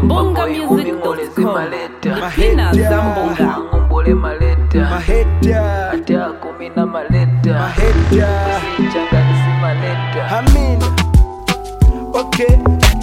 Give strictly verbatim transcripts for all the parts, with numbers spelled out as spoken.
mbonga music dot com. Ipina za mbonga Ngombo maleta Maheta Atea kumina maleta Maheta Changa nisi maleta Amin. Okay.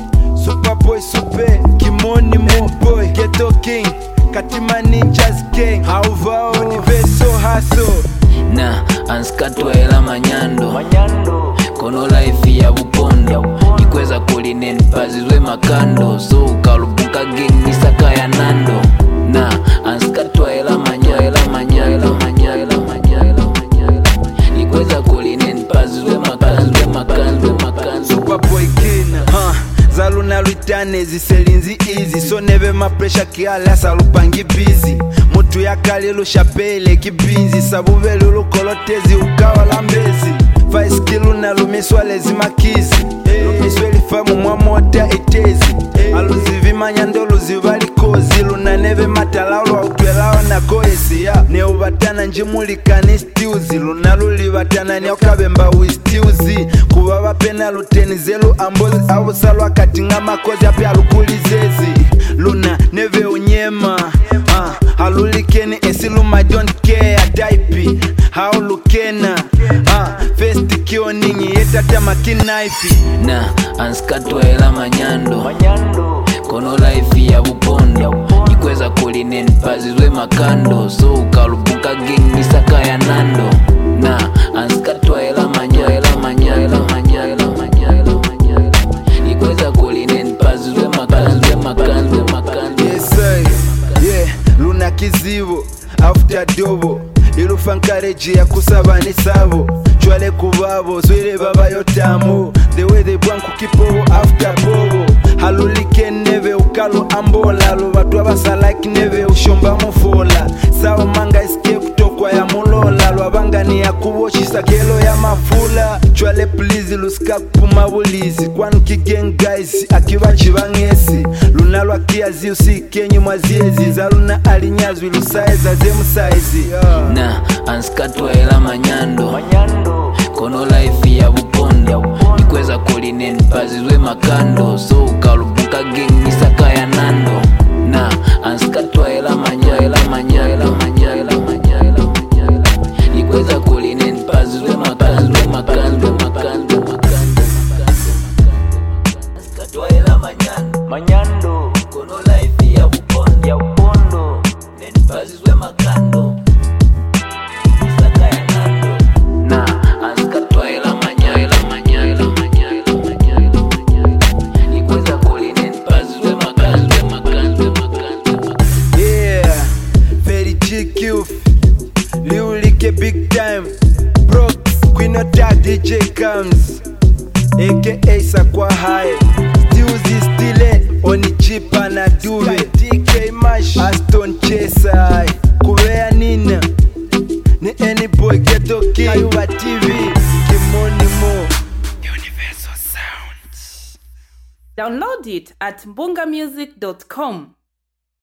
Superboy super Kimoni mo boy Ghetto king Katima ninjas king Hauva universo haso Na anskatwa ela manyando Manyando Kono life ya bupondo Nikweza kuline nipazizwe makando So ukalubuka gang nisaka ya nando Na anskatwa ela manya ela manya ela manya ela manya ela manya Nikweza kuline nipazizwe makando makando makando Superboy king huh. Zaluna luitane ziselinzi easy So neve mapresha kiala salupangi busy Mutu ya kalilu shapele kibinzi Sabuvelu lukolotezi ukawa lambezi Faiskilu na lumiswa lezima kizi Lumiswa elifamu mwamota etezi Aluzivimanya ndo luzivalikozi Luna neve matalauwa utwelawa na koesi ya Neuvatana njimulikani stiuzi Luna lulivatana niokabemba wistiuzi Kuva vapena luteni zelu ambozi Avu salwa katinga makozi api alukulizezi Luna neve unyema uh, Halulikeni esiluma don't care type Haulukena uh, Festi kio ninyi yetatema kinaifi Na anskatwa ela manyando Kono life ya bupondo Nikweza kuline nipazizwe makando So ukalubuka gang nisaka ya nando Na anskatwa ela manya ela manya ela manya ela manya ela manya Nikweza kuline nipazizwe makando makando makando Yes sir, yeah, Luna kizivo After dobo Ilufankareji ya kusaba ni sabo Chwale kubabo, zwile baba yotamu The way they bwanku kipobo after bobo Halulike neve ukalu ambola Lubatu wabasa like neve ushomba mufola Sao manga iske kutokwa ya mulola Lwabanga ni ya kuboshisa kelo ya mafula Chwale please lusika kupuma bulizi Kwanu kigen guys akiwa chivangesi Luna lwa kiazi usikenyi mwaziezi Zaluna alinyazwi lusaeza zemu saizi yeah. Na anskatwa ela manyando Kono life ya bupondo Nikweza kuline nipazizwe makando So ukalubuka gang nisaka ya nando Na anskatwa ela manya ela manya ela manya ela manya ela manya Nikweza kuline nipazizwe makando makando makando makando Anskatwa ela manyando Manyando Kono life ya bupondo ya bupondo Nipazizwe makando Liulike big time Brooks, Queen Ota D J comes A K A Sakwa High Stiuzi stile Onichipa na duve D K Mash Aston Chesa Kuvea nina Ni any boy Ghetto king Ayuba T V Kimoni mo Universal Sounds. Download it at mbonga music dot com.